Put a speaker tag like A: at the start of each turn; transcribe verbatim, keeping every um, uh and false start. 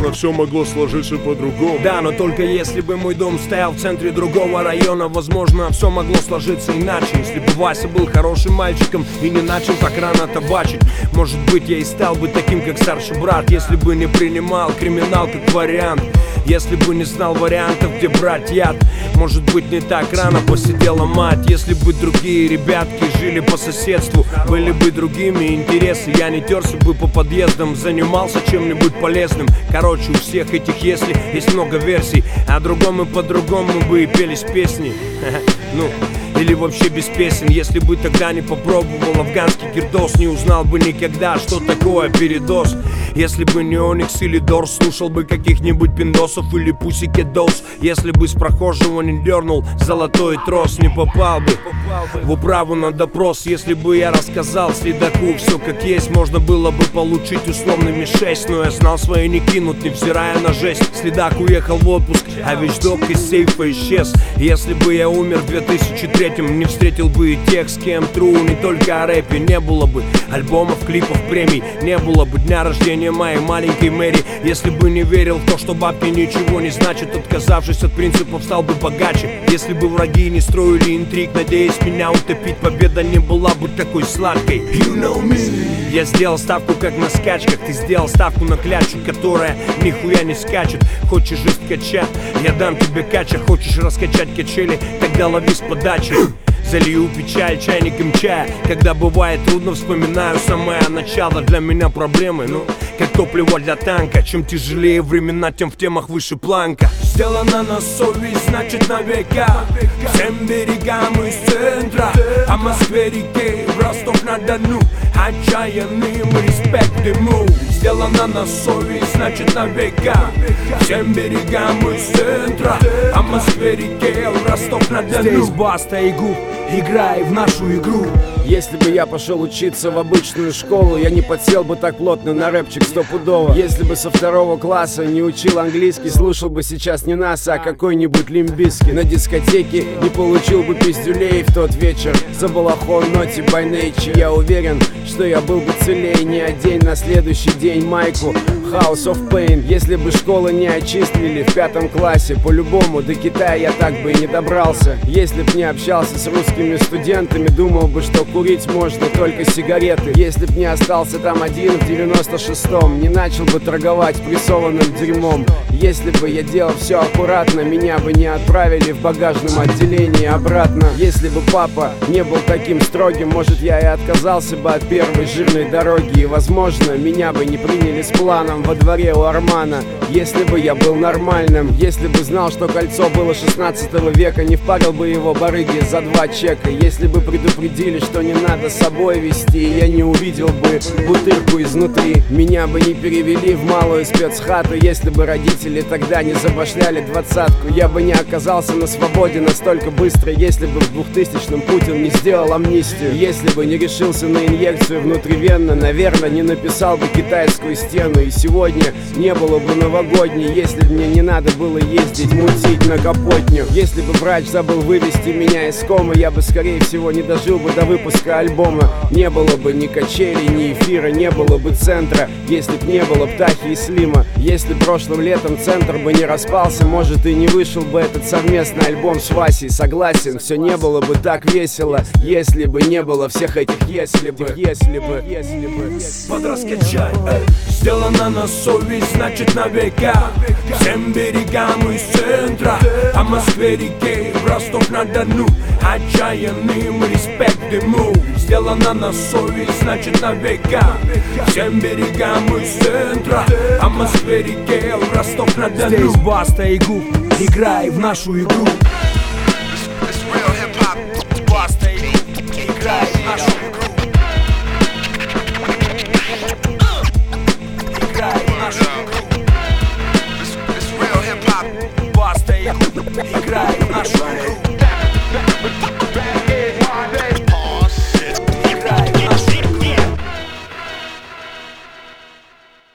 A: возможно, все могло сложиться по-другому.
B: Да, но только если бы мой дом стоял в центре другого района, возможно, все могло сложиться иначе. Если бы Вася был хорошим мальчиком и не начал так рано табачить, может быть, я и стал бы таким, как старший брат. Если бы не принимал криминал как вариант, если бы не знал вариантов, где брать яд. Может быть, не так рано посидела мать. Если бы другие ребятки жили по соседству, были бы другими интересы, я не терся бы по подъездам, занимался чем-нибудь полезным. Короче, у всех этих если есть много версий, о другом и по-другому бы и пелись песни. Ну, или вообще без песен. Если бы тогда не попробовал афганский гирдос, не узнал бы никогда, что такое передоз. Если бы не Оникс или Дорс, слушал бы каких-нибудь пиндосов или Pussycat Dolls. Если бы с прохожего не дернул золотой трос, не попал бы в управу на допрос. Если бы я рассказал следаку все как есть, можно было бы получить условными шесть. Но я знал свои не кинут, невзирая на жесть. Следак уехал в отпуск, а вещдок из сейфа исчез. Если бы я умер в две тысячи третьем, не встретил бы и тех, с кем тру. Не только о рэпе, не было бы альбомов, клипов, премий, не было бы дня рождения моей маленькой Мэри. Если бы не верил в то, что бабки ничего не значат, отказавшись от принципов, стал бы богаче. Если бы враги не строили интриг, надеясь меня утопить, победа не была бы такой сладкой. You know me. Я сделал ставку как на скачках, ты сделал ставку на клячу, которая нихуя не скачет. Хочешь жизнь кача, я дам тебе кача. Хочешь раскачать качели, тогда лови с подачи. Залью печаль чайником чая. Когда бывает трудно, вспоминаю самое начало. Для меня проблемы, ну, как топливо для танка. Чем тяжелее времена, тем в темах выше планка. Сделано на совесть, значит на века. Всем берегам из центра, а Москве реке, в Ростов-на-Дону. Отчаянным респект ему. Сделано на совесть, значит на века. Всем берегам из центра, а Москве реке, в Ростов-на-Дону. Здесь Баста и Губ, играй в нашу игру.
C: Если бы я пошел учиться в обычную школу, я не подсел бы так плотно на рэпчик стопудово. Если бы со второго класса не учил английский, слушал бы сейчас не нас, а какой-нибудь Лимп Бизкит. На дискотеке не получил бы пиздюлей в тот вечер за балахон Naughty by Nature. Я уверен, что я был бы целее, не одень на следующий день майку House of Pain. Если бы школы не отчислили в пятом классе, по-любому до Китая я так бы и не добрался. Если б не общался с русскими студентами, думал бы, что курить можно только сигареты. Если б не остался там один в девяносто шестом, не начал бы торговать прессованным дерьмом. Если бы я делал все аккуратно, меня бы не отправили в багажном отделении обратно. Если бы папа не был таким строгим, может, я и отказался бы от первой жирной дороги. И, возможно, меня бы не приняли с планом во дворе у Армана. Если бы я был нормальным, если бы знал, что кольцо было шестнадцатого века, не впарил бы его барыги за два чека. Если бы предупредили, что не надо с собой вести, я не увидел бы бутырку изнутри. Меня бы не перевели в малую спецхату, если бы родители тогда не забашляли двадцатку. Я бы не оказался на свободе настолько быстро, если бы в двухтысячном Путин не сделал амнистию. Если бы не решился на инъекцию внутривенно, наверное, не написал бы китайскую стену. И сегодня не было бы новогодней, если бы мне не надо было ездить мутить на Капотню. Если бы врач забыл вывести меня из комы, я бы, скорее всего, не дожил бы до выпуска альбома. Не было бы ни качелей, ни эфира, не было бы центра, если б не было Птахи и Слима. Если прошлым летом центр бы не распался, может, и не вышел бы этот совместный альбом с Васей. Согласен, все не было бы так весело, если бы не было всех этих если бы, если бы, если бы.
B: Подраскачай, эй. Сделано на совесть, значит на века. Всем берегам из центра, а Москве реке, в Ростов-на-Дону. Отчаянным респект ему. Сделано на совесть, значит на века. Всем берегам из центра, а Москве реке, в Ростов-на-Дону. Здесь Баста и Губ, играй в нашу игру.